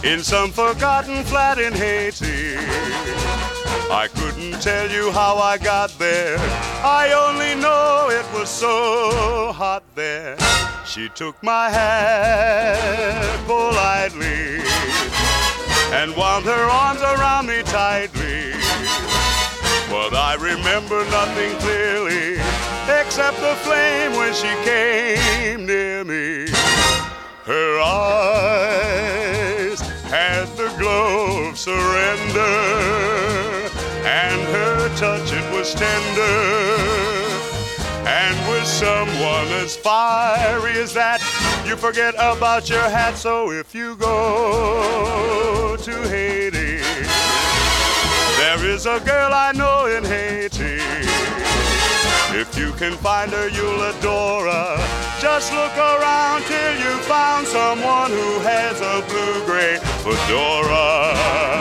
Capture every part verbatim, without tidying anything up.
in some forgotten flat in Haiti. I couldn't tell you how I got there. I only know it was so hot there. She took my hand politely and wound her arms around me tightly. But I remember nothing clearly except the flame when she came near me. Her eyes had the glow of surrender, and her touch, it was tender. And with someone as fiery as that, you forget about your hat. So if you go to Haiti, there is a girl I know in Haiti. If you can find her, you'll adore her. Just look around till you found someone who has a blue-gray fedora.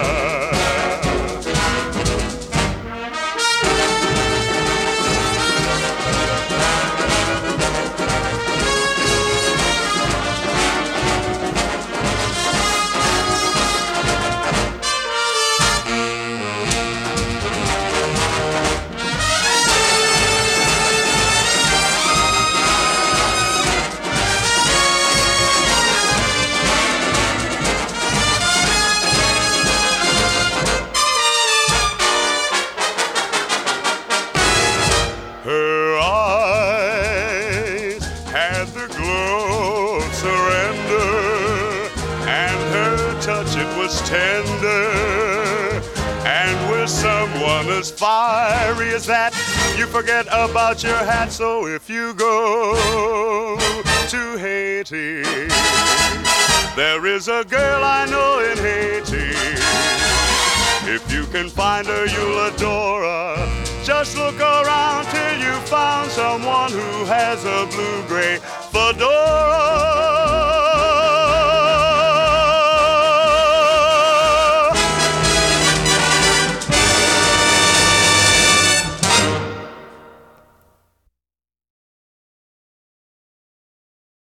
Tender, and with someone as fiery as that, you forget about your hat. So if you go to Haiti, there is a girl I know in Haiti. If you can find her, you'll adore her. Just look around till you found someone who has a blue-gray fedora.